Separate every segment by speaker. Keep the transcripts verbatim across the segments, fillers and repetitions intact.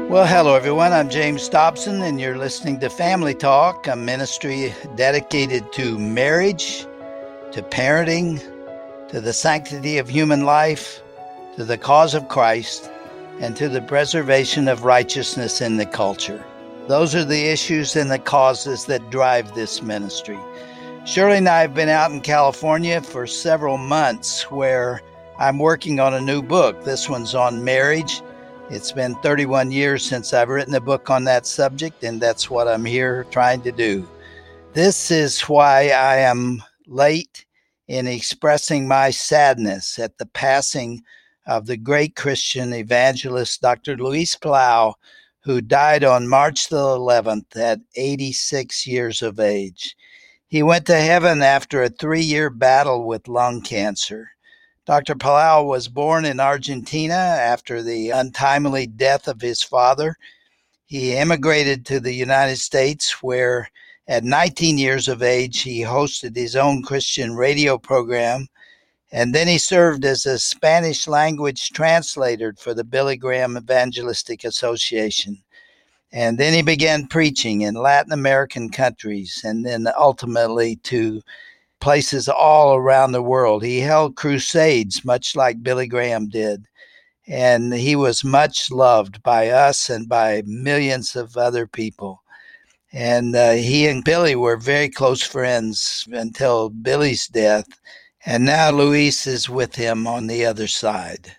Speaker 1: Well, hello, everyone. I'm James Dobson, and you're listening to Family Talk, a ministry dedicated to marriage, to parenting, to the sanctity of human life, to the cause of Christ, and to the preservation of righteousness in the culture. Those are the issues and the causes that drive this ministry. Shirley and I have been out in California for several months where I'm working on a new book. This one's on marriage. It's been thirty-one years since I've written a book on that subject, and that's what I'm here trying to do. This is why I am late in expressing my sadness at the passing of the great Christian evangelist, Doctor Luis Palau, who died on March the eleventh at eighty-six years of age. He went to heaven after a three-year battle with lung cancer. Doctor Palau was born in Argentina after the untimely death of his father. He immigrated to the United States, where at nineteen years of age, he hosted his own Christian radio program, and then he served as a Spanish language translator for the Billy Graham Evangelistic Association. And then he began preaching in Latin American countries, and then ultimately to places all around the world. He held crusades, much like Billy Graham did. And he was much loved by us and by millions of other people. And uh, he and Billy were very close friends until Billy's death. And now Luis is with him on the other side.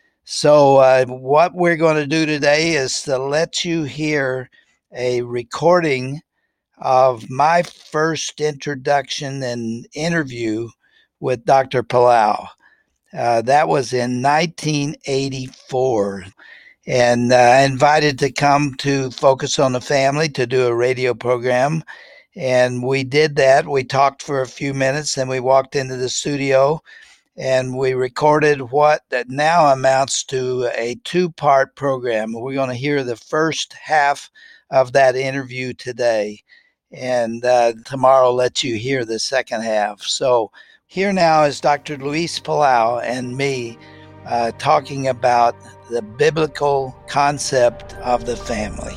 Speaker 1: So uh, what we're going to do today is to let you hear a recording of my first introduction and interview with Doctor Palau. Uh, that was in nineteen eighty-four. And uh, invited to come to Focus on the Family to do a radio program. And we did that. We talked for a few minutes, then we walked into the studio and we recorded what that now amounts to a two-part program. We're going to hear the first half of that interview today. And uh, tomorrow let you hear the second half. So here now is Doctor Luis Palau and me uh, talking about the biblical concept of the family.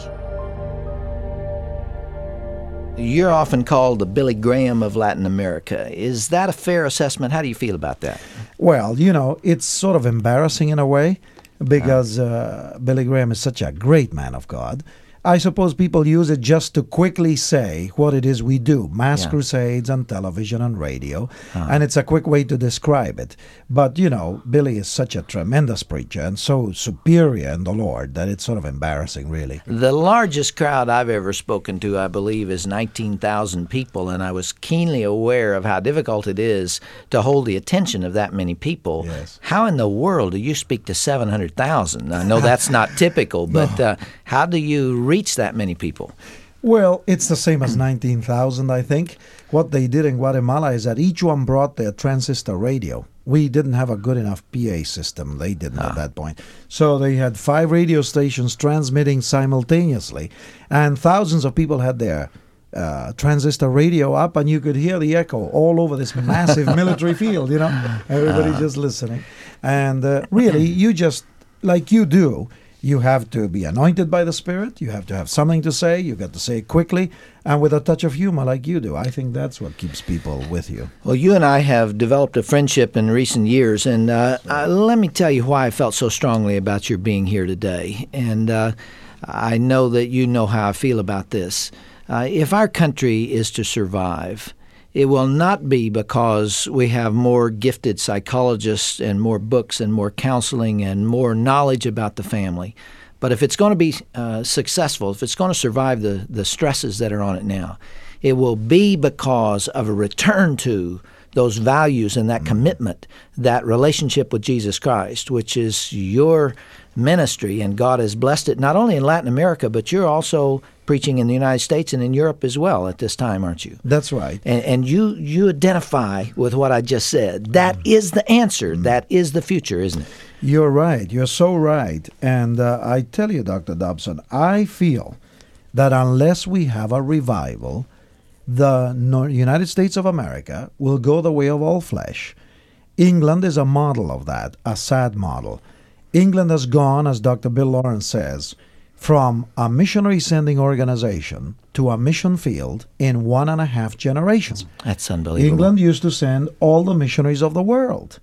Speaker 1: You're often called the Billy Graham of Latin America. Is that a fair assessment? How do you feel about that?
Speaker 2: Well, you know, it's sort of embarrassing in a way because uh, Billy Graham is such a great man of God. I suppose people use it just to quickly say what it is we do, mass yeah. crusades on television and radio, uh-huh. and it's a quick way to describe it. But, you know, Billy is such a tremendous preacher and so superior in the Lord that it's sort of embarrassing, really.
Speaker 1: The largest crowd I've ever spoken to, I believe, is nineteen thousand people, and I was keenly aware of how difficult it is to hold the attention of that many people.
Speaker 2: Yes.
Speaker 1: How in the world do you speak to seven hundred thousand? I know that's not typical, but no. uh, how do you reach reach that many people?
Speaker 2: Well, it's the same as nineteen thousand, I think. What they did in Guatemala is that each one brought their transistor radio. We didn't have a good enough P A system. They didn't ah. at that point. So they had five radio stations transmitting simultaneously, and thousands of people had their uh, transistor radio up, and you could hear the echo all over this massive military field, you know, everybody ah. just listening. And uh, really, you just, like you do, you have to be anointed by the Spirit. You have to have something to say. You got to say it quickly and with a touch of humor like you do. I think that's what keeps people with you.
Speaker 1: Well, you and I have developed a friendship in recent years, and uh, uh, let me tell you why I felt so strongly about your being here today. And uh, I know that you know how I feel about this. Uh, if our country is to survive, it will not be because we have more gifted psychologists and more books and more counseling and more knowledge about the family. But if it's going to be uh, successful, if it's going to survive the, the stresses that are on it now, it will be because of a return to those values and that mm-hmm. commitment, that relationship with Jesus Christ, which is your ministry, and God has blessed it not only in Latin America, but you're also preaching in the United States and in Europe as well at this time, aren't you?
Speaker 2: That's right.
Speaker 1: And, and you you identify with what I just said. That mm. is the answer. Mm. That is the future, isn't it?
Speaker 2: You're right. You're so right. And uh, I tell you, Doctor Dobson, I feel that unless we have a revival, the United States of America will go the way of all flesh. England is a model of that, a sad model. England has gone, as Doctor Bill Lawrence says, from a missionary sending organization to a mission field in one and a half generations.
Speaker 3: That's unbelievable.
Speaker 2: England used to send all the missionaries of the world.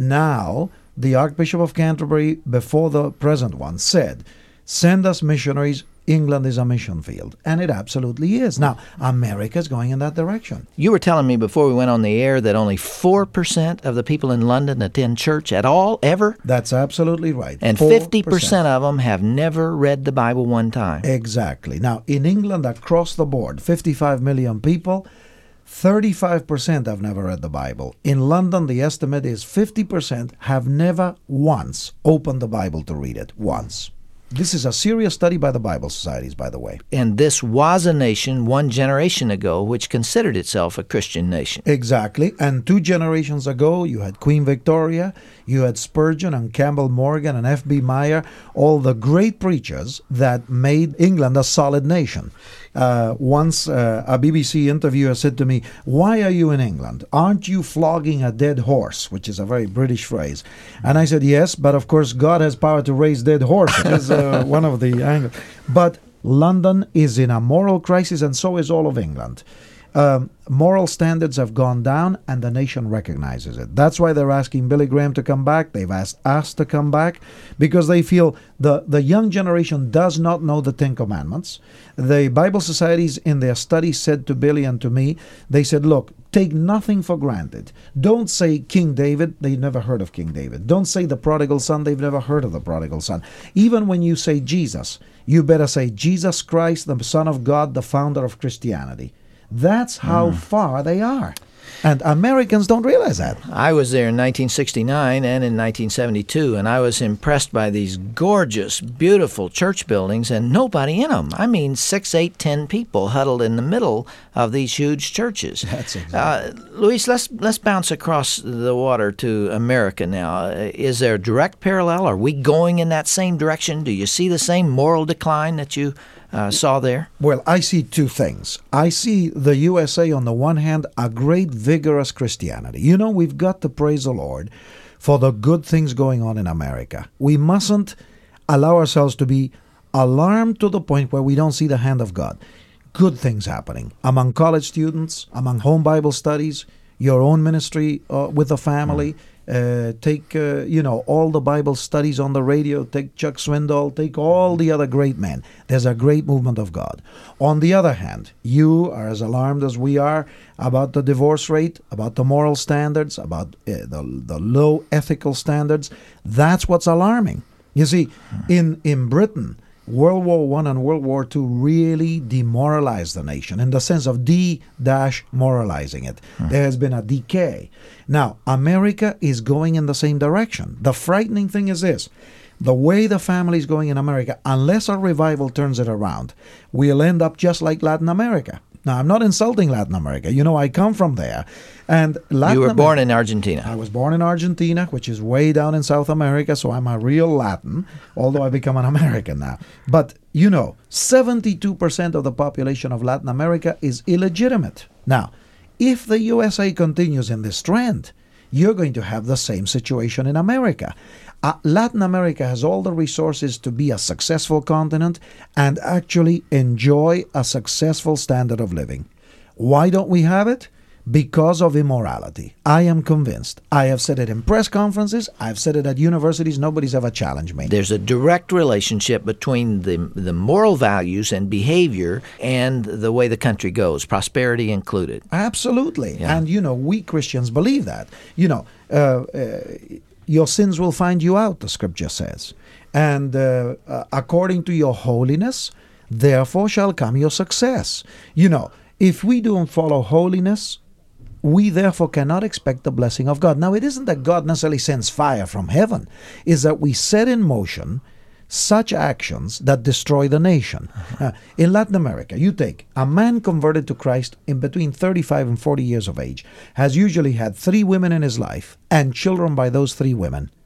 Speaker 2: Now, the Archbishop of Canterbury, before the present one, said, send us missionaries. England is a mission field. And it absolutely is. Now, America is going in that direction.
Speaker 3: You were telling me before we went on the air that only four percent of the people in London attend church at all, ever?
Speaker 2: That's absolutely right.
Speaker 3: And
Speaker 2: four percent.
Speaker 3: fifty percent of them have never read the Bible one time.
Speaker 2: Exactly. Now, in England, across the board, fifty-five million people, thirty-five percent have never read the Bible. In London, the estimate is fifty percent have never once opened the Bible to read it. Once. This is a serious study by the Bible Societies, by the way.
Speaker 3: And this was a nation one generation ago which considered itself a Christian nation.
Speaker 2: Exactly. And two generations ago, you had Queen Victoria, you had Spurgeon and Campbell Morgan and F B Meyer, all the great preachers that made England a solid nation. Uh, once uh, a B B C interviewer said to me, why are you in England? Aren't you flogging a dead horse? Which is a very British phrase. And I said, yes, but of course God has power to raise dead horses. That's uh, one of the angles. But London is in a moral crisis, and so is all of England. Um, moral standards have gone down, and the nation recognizes it. That's why they're asking Billy Graham to come back. They've asked us to come back because they feel the, the young generation does not know the Ten Commandments. The Bible Societies in their study said to Billy and to me, they said, look, take nothing for granted. Don't say King David. They've never heard of King David. Don't say the prodigal son. They've never heard of the prodigal son. Even when you say Jesus, you better say Jesus Christ, the Son of God, the founder of Christianity. That's how mm. far they are. And Americans don't realize that.
Speaker 3: I was there in nineteen sixty-nine and in nineteen seventy-two, and I was impressed by these gorgeous, beautiful church buildings and nobody in them. I mean, six, eight, ten people huddled in the middle of these huge churches.
Speaker 2: That's exactly.
Speaker 3: Uh, Luis, let's let's bounce across the water to America now. Uh, is there a direct parallel? Are we going in that same direction? Do you see the same moral decline that you Uh, saw there?
Speaker 2: Well, I see two things. I see the U S A on the one hand, a great vigorous Christianity. You know, we've got to praise the Lord for the good things going on in America. We mustn't allow ourselves to be alarmed to the point where we don't see the hand of God. Good things happening among college students, among home Bible studies, your own ministry uh, with the family. Mm. Uh, take, uh, you know, all the Bible studies on the radio. Take Chuck Swindoll. Take all the other great men. There's a great movement of God. On the other hand, you are as alarmed as we are about the divorce rate, about the moral standards, about uh, the, the low ethical standards. That's what's alarming. You see, in, in Britain, World War One and World War Two really demoralized the nation in the sense of de-moralizing it. Hmm. There has been a decay. Now, America is going in the same direction. The frightening thing is this. The way the family is going in America, unless a revival turns it around, we'll end up just like Latin America. Now, I'm not insulting Latin America. You know, I come from there. And Latin
Speaker 3: You were
Speaker 2: America,
Speaker 3: born in Argentina.
Speaker 2: I was born in Argentina, which is way down in South America, so I'm a real Latin, although I become an American now. But, you know, seventy-two percent of the population of Latin America is illegitimate. Now, if the U S A continues in this trend, you're going to have the same situation in America. Uh, Latin America has all the resources to be a successful continent and actually enjoy a successful standard of living. Why don't we have it? Because of immorality. I am convinced. I have said it in press conferences. I've said it at universities. Nobody's ever challenged me.
Speaker 3: There's a direct relationship between the the moral values and behavior and the way the country goes, prosperity included.
Speaker 2: Absolutely.
Speaker 3: Yeah.
Speaker 2: And, you know, we Christians believe that. You know, uh, uh, your sins will find you out, the scripture says. And uh, uh, according to your holiness, therefore shall come your success. You know, if we don't follow holiness, we therefore cannot expect the blessing of God. Now, it isn't that God necessarily sends fire from heaven. It's that we set in motion such actions that destroy the nation. Uh-huh. Uh, in Latin America, you take a man converted to Christ in between thirty-five and forty years of age, has usually had three women in his life and children by those three women.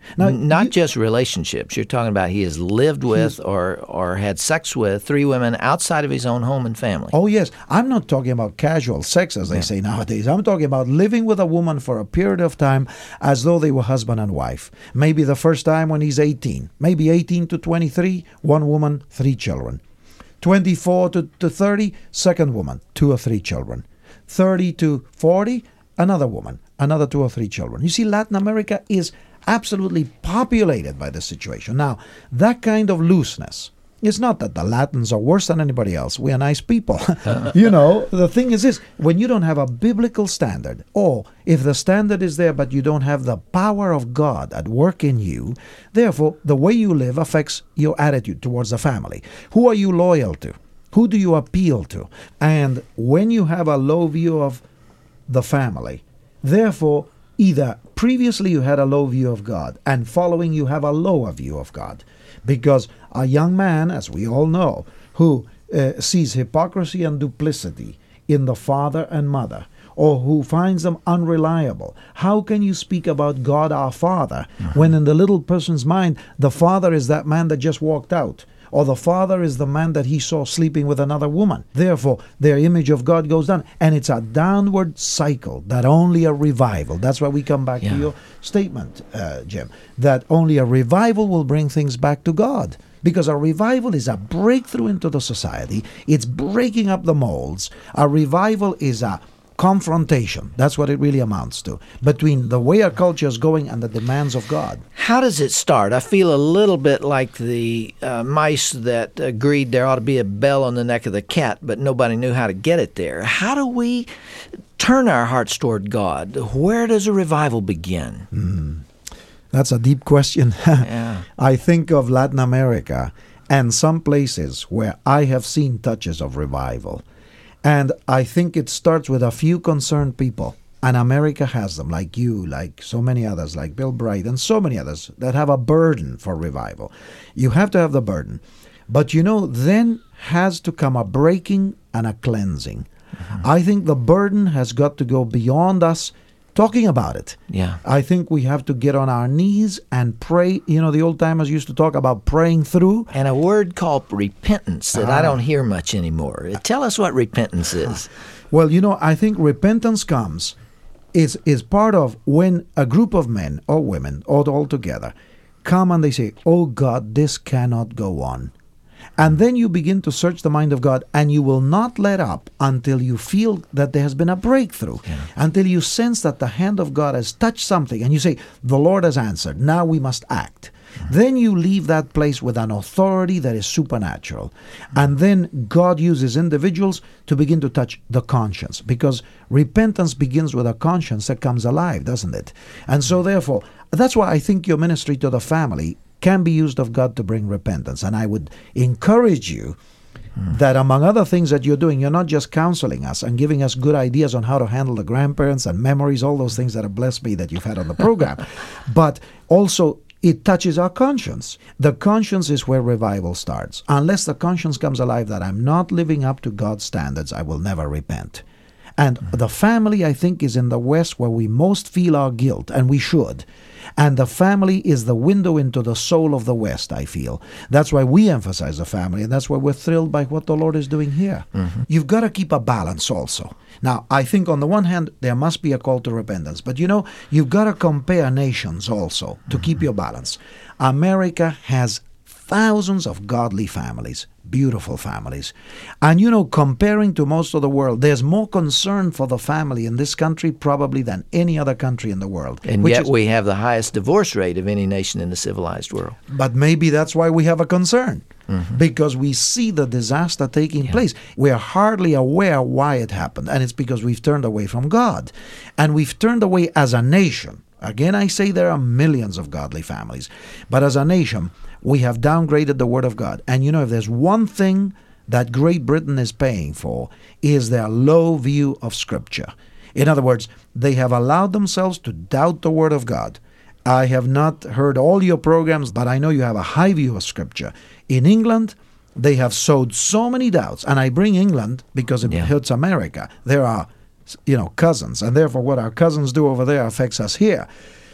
Speaker 3: Now, N- not you, just relationships. You're talking about he has lived with or, or had sex with three women outside of his own home and family.
Speaker 2: Oh, yes. I'm not talking about casual sex, as they yeah. say nowadays. I'm talking about living with a woman for a period of time as though they were husband and wife. Maybe the first time when he's eighteen. Maybe eighteen to twenty-three, one woman, three children. twenty-four to, to thirty, second woman, two or three children. thirty to forty, another woman, another two or three children. You see, Latin America is absolutely populated by this situation. Now, that kind of looseness, it's not that the Latins are worse than anybody else. We are nice people. You know, the thing is this, when you don't have a biblical standard, or if the standard is there but you don't have the power of God at work in you, therefore, the way you live affects your attitude towards the family. Who are you loyal to? Who do you appeal to? And when you have a low view of the family, therefore, either previously you had a low view of God, and following you have a lower view of God. Because a young man, as we all know, who uh, sees hypocrisy and duplicity in the father and mother, or who finds them unreliable, how can you speak about God our Father mm-hmm. when in the little person's mind the father is that man that just walked out? Or the father is the man that he saw sleeping with another woman. Therefore, their image of God goes down. And it's a downward cycle that only a revival, that's why we come back yeah. to your statement, uh, Jim, that only a revival will bring things back to God. Because a revival is a breakthrough into the society. It's breaking up the molds. A revival is a confrontation. That's what it really amounts to, between the way our culture is going and the demands of God.
Speaker 3: How does it start? I feel a little bit like the uh, mice that agreed there ought to be a bell on the neck of the cat, but nobody knew how to get it there. How do we turn our hearts toward God? Where does a revival begin?
Speaker 2: Mm. That's a deep question. Yeah. I think of Latin America and some places where I have seen touches of revival. And I think it starts with a few concerned people. And America has them, like you, like so many others, like Bill Bright, and so many others that have a burden for revival. You have to have the burden. But you know, then has to come a breaking and a cleansing. Mm-hmm. I think the burden has got to go beyond us talking about it.
Speaker 3: Yeah.
Speaker 2: I think we have to get on our knees and pray. You know, the old timers used to talk about praying through.
Speaker 3: And a word called repentance that ah. I don't hear much anymore. Tell us what repentance is.
Speaker 2: Well, you know, I think repentance comes, is, is part of when a group of men or women, or all together, come and they say, oh God, this cannot go on. And then you begin to search the mind of God, and you will not let up until you feel that there has been a breakthrough, yeah. until you sense that the hand of God has touched something, and you say, the Lord has answered, now we must act. Mm-hmm. Then you leave that place with an authority that is supernatural. Mm-hmm. And then God uses individuals to begin to touch the conscience, because repentance begins with a conscience that comes alive, doesn't it? And so therefore, that's why I think your ministry to the family can be used of God to bring repentance. And I would encourage you mm. that among other things that you're doing, you're not just counseling us and giving us good ideas on how to handle the grandparents and memories, all those things that have blessed me that you've had on the program, but also it touches our conscience. The conscience is where revival starts. Unless the conscience comes alive that I'm not living up to God's standards, I will never repent. And mm. the family, I think, is in the West where we most feel our guilt, and we should. And the family is the window into the soul of the West, I feel. That's why we emphasize the family, and that's why we're thrilled by what the Lord is doing here. Mm-hmm. You've got to keep a balance also. Now, I think on the one hand, there must be a call to repentance. But, you know, you've got to compare nations also to mm-hmm. keep your balance. America has thousands of godly families, beautiful families. And, you know, comparing to most of the world, there's more concern for the family in this country probably than any other country in the world.
Speaker 3: And yet is, we have the highest divorce rate of any nation in the civilized world.
Speaker 2: But maybe that's why we have a concern. Mm-hmm. Because we see the disaster taking yeah. place. We are hardly aware why it happened. And it's because we've turned away from God. And we've turned away as a nation. Again, I say there are millions of godly families. But as a nation, we have downgraded the Word of God. And you know, if there's one thing that Great Britain is paying for, is their low view of Scripture. In other words, they have allowed themselves to doubt the Word of God. I have not heard all your programs, but I know you have a high view of Scripture. In England, they have sowed so many doubts. And I bring England because it yeah. hurts America. There are, you know, cousins. And therefore what our cousins do over there affects us here.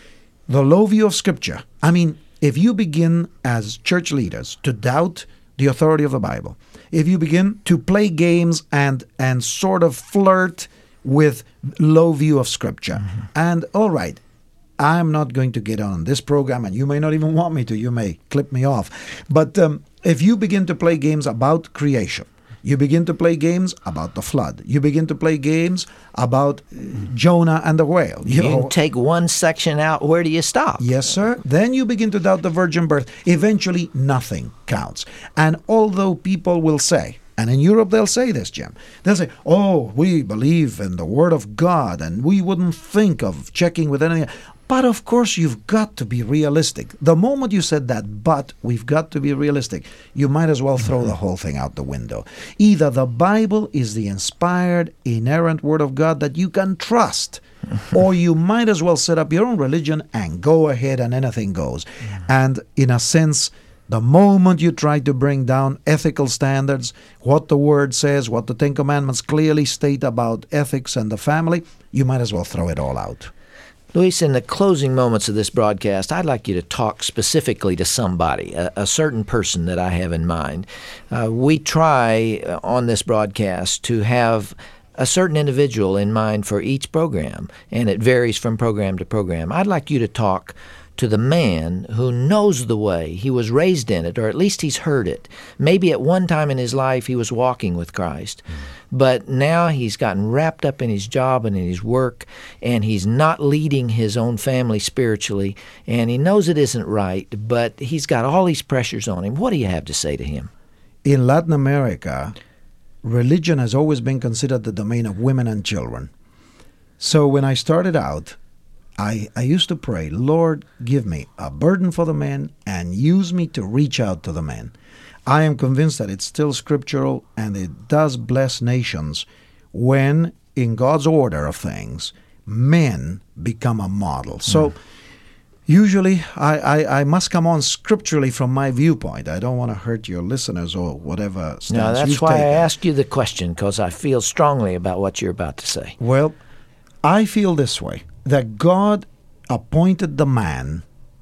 Speaker 2: the low view of Scripture. I mean, if you begin as church leaders to doubt the authority of the Bible, if you begin to play games and and sort of flirt with low view of Scripture, mm-hmm. and all right, I'm not going to get on this program, and you may not even want me to. You may clip me off. But um, if you begin to play games about creation, you begin to play games about the flood, you begin to play games about Jonah and the whale.
Speaker 3: You, you know, can take one section out. Where do you stop?
Speaker 2: Yes, sir. Then you begin to doubt the virgin birth. Eventually, nothing counts. And although people will say, and in Europe they'll say this, Jim, they'll say, oh, we believe in the Word of God, and we wouldn't think of checking with anything. But of course, you've got to be realistic. The moment you said that, but we've got to be realistic, you might as well throw the whole thing out the window. Either the Bible is the inspired, inerrant Word of God that you can trust, or you might as well set up your own religion and go ahead and anything goes. And in a sense, the moment you try to bring down ethical standards, what the Word says, what the Ten Commandments clearly state about ethics and the family, you might as well throw it all out.
Speaker 3: Luis, in the closing moments of this broadcast, I'd like you to talk specifically to somebody, a, a certain person that I have in mind. Uh, we try uh, on this broadcast to have a certain individual in mind for each program, and it varies from program to program. I'd like you to talk to the man who knows the way. He was raised in it, or at least he's heard it. Maybe at one time in his life he was walking with Christ, but now he's gotten wrapped up in his job and in his work, and he's not leading his own family spiritually, and he knows it isn't right, but he's got all these pressures on him. What do you have to say to him?
Speaker 2: In Latin America, religion has always been considered the domain of women and children. So when I started out, I, I used to pray, Lord, give me a burden for the men and use me to reach out to the men. I am convinced that it's still scriptural and it does bless nations when, in God's order of things, men become a model. So mm. usually I, I, I must come on scripturally from my viewpoint. I don't want to hurt your listeners or whatever stance
Speaker 3: No, that's
Speaker 2: you've
Speaker 3: why
Speaker 2: taken.
Speaker 3: I asked you the question, because I feel strongly about what you're about to say.
Speaker 2: Well, I feel this way, that God appointed the man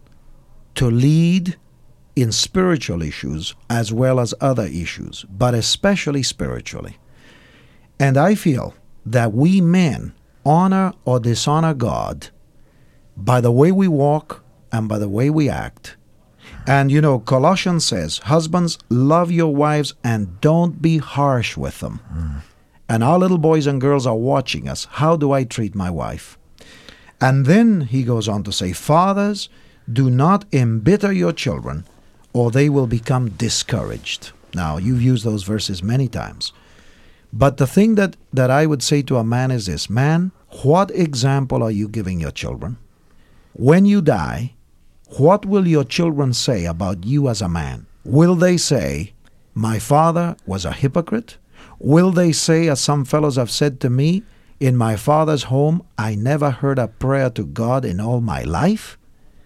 Speaker 2: to lead in spiritual issues as well as other issues, but especially spiritually. And I feel that we men honor or dishonor God by the way we walk and by the way we act. And you know, Colossians says, husbands, love your wives and don't be harsh with them. Mm. And our little boys and girls are watching us. How do I treat my wife? And then he goes on to say, fathers, do not embitter your children, or they will become discouraged. Now, you've used those verses many times. But the thing that, that I would say to a man is this, man, what example are you giving your children? When you die, what will your children say about you as a man? Will they say, my father was a hypocrite? Will they say, as some fellows have said to me, in my father's home, I never heard a prayer to God in all my life?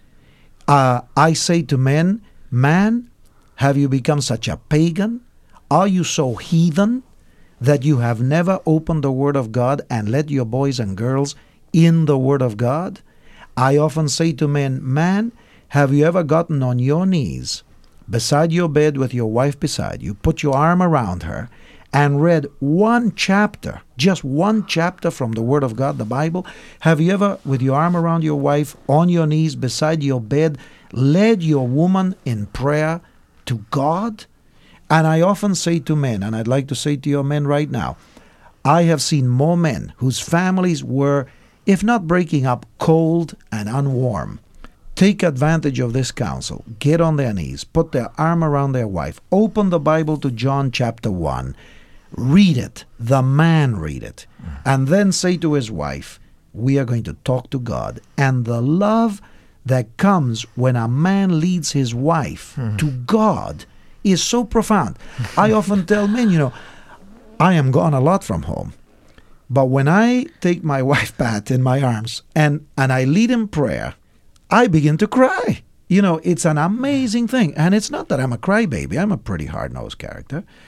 Speaker 2: Uh, I say to men, man, have you become such a pagan? Are you so heathen that you have never opened the Word of God and led your boys and girls in the Word of God? I often say to men, man, have you ever gotten on your knees beside your bed with your wife beside you, put your arm around her, and read one chapter, just one chapter from the Word of God, the Bible? Have you ever, with your arm around your wife, on your knees beside your bed, led your woman in prayer to God? And I often say to men, and I'd like to say to your men right now, I have seen more men whose families were, if not breaking up, cold and unwarm. Take advantage of this counsel. Get on their knees, put their arm around their wife, open the Bible to John chapter one, read it, the man read it, and then say to his wife, we are going to talk to God. And the love that comes when a man leads his wife mm-hmm. to God is so profound. I often tell men, you know, I am gone a lot from home, but when I take my wife Pat in my arms and, and I lead in prayer, I begin to cry. You know, it's an amazing thing. And it's not that I'm a crybaby. I'm a pretty hard-nosed character.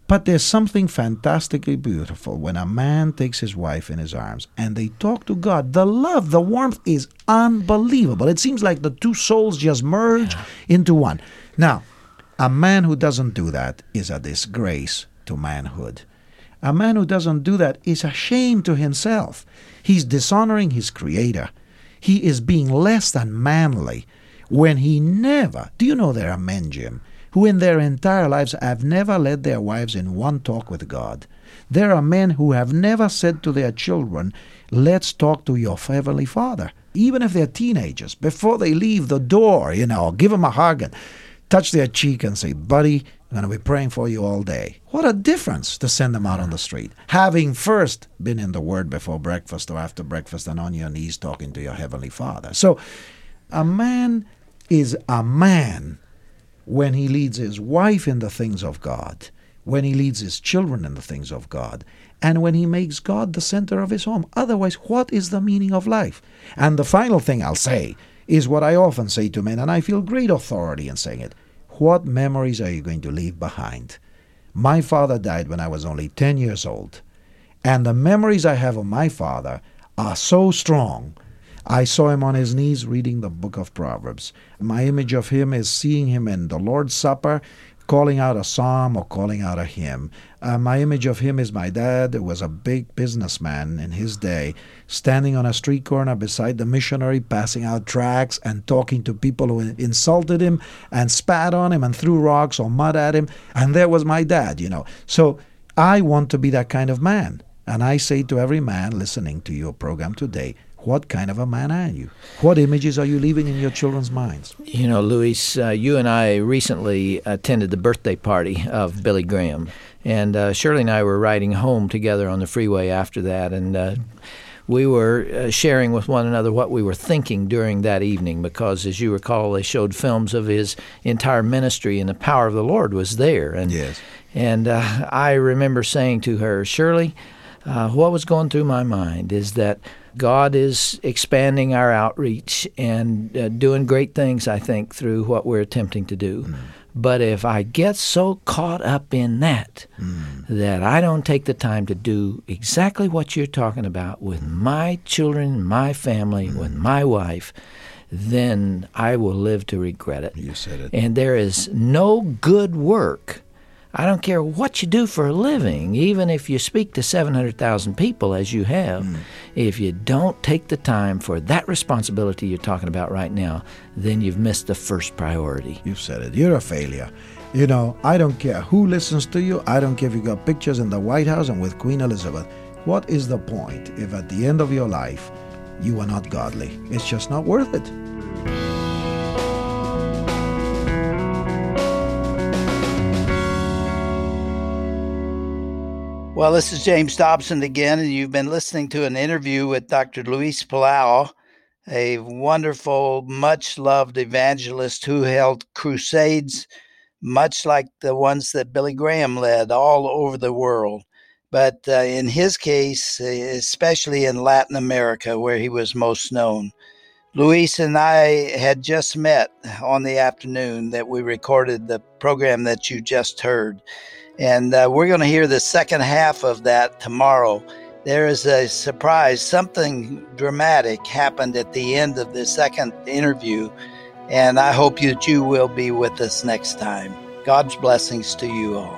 Speaker 2: But there's something fantastically beautiful when a man takes his wife in his arms and they talk to God. The love, the warmth is unbelievable. It seems like the two souls just merge into one. Now, a man who doesn't do that is a disgrace to manhood. A man who doesn't do that is a shame to himself. He's dishonoring his Creator. He is being less than manly when he never, do you know there are men, Jim, who in their entire lives have never led their wives in one talk with God. There are men who have never said to their children, let's talk to your Heavenly Father. Even if they're teenagers, before they leave the door, you know, give them a hug and touch their cheek and say, buddy, I'm going to be praying for you all day. What a difference to send them out on the street. Having first been in the Word before breakfast or after breakfast and on your knees talking to your Heavenly Father. So a man is a man when he leads his wife in the things of God, when he leads his children in the things of God, and when he makes God the center of his home. Otherwise, what is the meaning of life? And the final thing I'll say is what I often say to men, and I feel great authority in saying it. What memories are you going to leave behind? My father died when I was only ten years old, and the memories I have of my father are so strong. I saw him on his knees reading the book of Proverbs. My image of him is seeing him in the Lord's Supper, calling out a psalm or calling out a hymn. Uh, my image of him is my dad, who was a big businessman in his day, standing on a street corner beside the missionary, passing out tracts and talking to people who insulted him and spat on him and threw rocks or mud at him. And there was my dad, you know. So I want to be that kind of man. And I say to every man listening to your program today, what kind of a man are you? What images are you leaving in your children's minds?
Speaker 3: You know, Luis, uh, you and I recently attended the birthday party of Billy Graham. And uh, Shirley and I were riding home together on the freeway after that. And uh, we were uh, sharing with one another what we were thinking during that evening. Because, as you recall, they showed films of his entire ministry, and the power of the Lord was there. And,
Speaker 2: yes.
Speaker 3: And uh, I remember saying to her, Shirley, uh, what was going through my mind is that God is expanding our outreach and uh, doing great things, I think, through what we're attempting to do. Mm. But if I get so caught up in that, mm. that I don't take the time to do exactly what you're talking about with my children, my family, mm. with my wife, then I will live to regret it.
Speaker 2: You said it.
Speaker 3: And there is no good work. I don't care what you do for a living, even if you speak to seven hundred thousand people, as you have, mm. if you don't take the time for that responsibility you're talking about right now, then you've missed the first priority.
Speaker 2: You've said it. You're a failure. You know, I don't care who listens to you. I don't care if you got pictures in the White House and with Queen Elizabeth. What is the point if at the end of your life you are not godly? It's just not worth it.
Speaker 1: Well, this is James Dobson again, and you've been listening to an interview with Doctor Luis Palau, a wonderful, much-loved evangelist who held crusades much like the ones that Billy Graham led all over the world. But uh, in his case, especially in Latin America, where he was most known. Luis and I had just met on the afternoon that we recorded the program that you just heard. And uh, we're going to hear the second half of that tomorrow. There is a surprise. Something dramatic happened at the end of the second interview. And I hope that you will be with us next time. God's blessings to you all.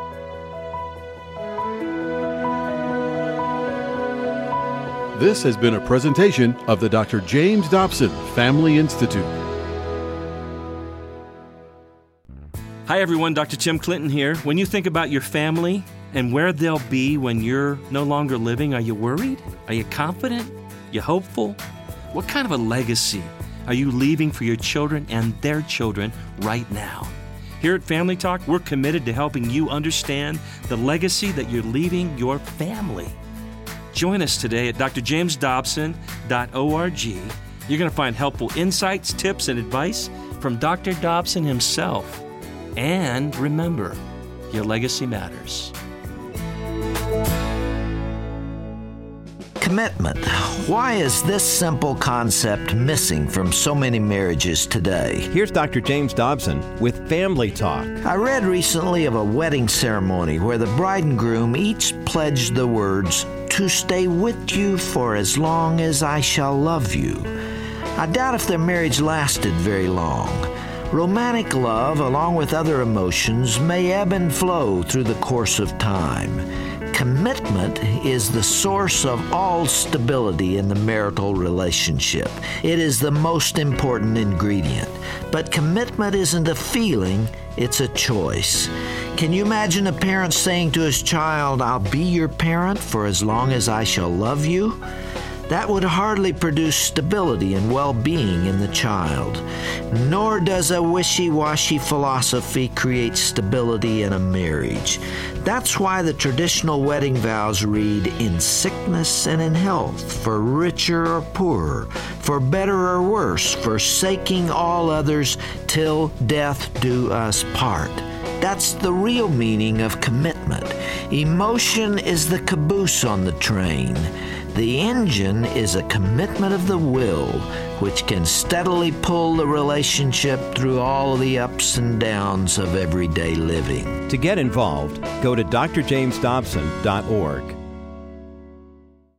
Speaker 4: This has been a presentation of the Doctor James Dobson Family Institute.
Speaker 5: Hi everyone, Doctor Tim Clinton here. When you think about your family and where they'll be when you're no longer living, are you worried? Are you confident? You hopeful? What kind of a legacy are you leaving for your children and their children right now? Here at Family Talk, we're committed to helping you understand the legacy that you're leaving your family. Join us today at d r james dobson dot org. You're going to find helpful insights, tips, and advice from Doctor Dobson himself. And remember, your legacy matters.
Speaker 3: Commitment. Why is this simple concept missing from so many marriages today?
Speaker 6: Here's Doctor James Dobson with Family Talk.
Speaker 3: I read recently of a wedding ceremony where the bride and groom each pledged the words, "To stay with you for as long as I shall love you." I doubt if their marriage lasted very long. Romantic love, along with other emotions, may ebb and flow through the course of time. Commitment is the source of all stability in the marital relationship. It is the most important ingredient. But commitment isn't a feeling, it's a choice. Can you imagine a parent saying to his child, "I'll be your parent for as long as I shall love you"? That would hardly produce stability and well-being in the child. Nor does a wishy-washy philosophy create stability in a marriage. That's why the traditional wedding vows read, "In sickness and in health, for richer or poorer, for better or worse, forsaking all others, till death do us part." That's the real meaning of commitment. Emotion is the caboose on the train. The engine is a commitment of the will, which can steadily pull the relationship through all the ups and downs of everyday living.
Speaker 6: To get involved, go to d r james dobson dot org.